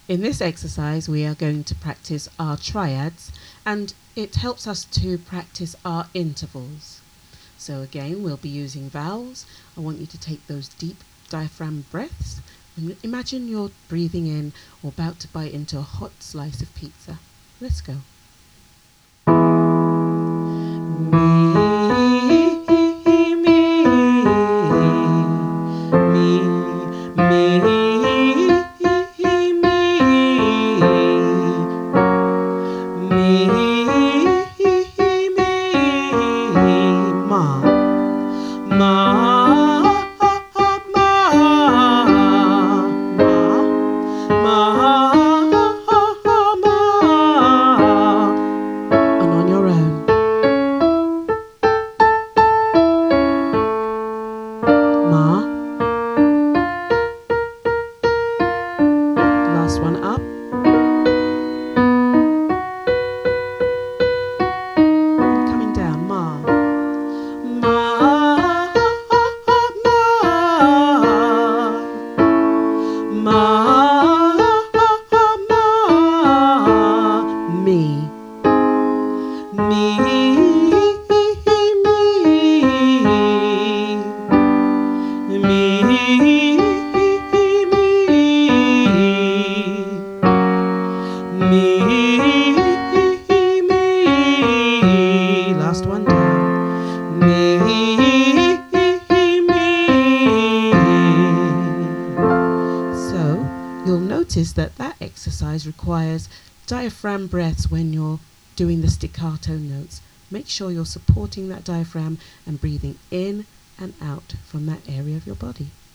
In this exercise, we are going to practice our triads, and it helps us to practice our intervals. So again, we'll be using vowels. I want you to take those deep diaphragm breaths. And imagine you're breathing in or about to bite into a hot slice of pizza. Let's go. Last one up. And coming down, ma. Ma, ma, ma, me. Me, me, me. Me, last one down. Me, me. So you'll notice that exercise requires diaphragm breaths when you're doing the staccato notes. Make sure you're supporting that diaphragm and breathing in and out from that area of your body.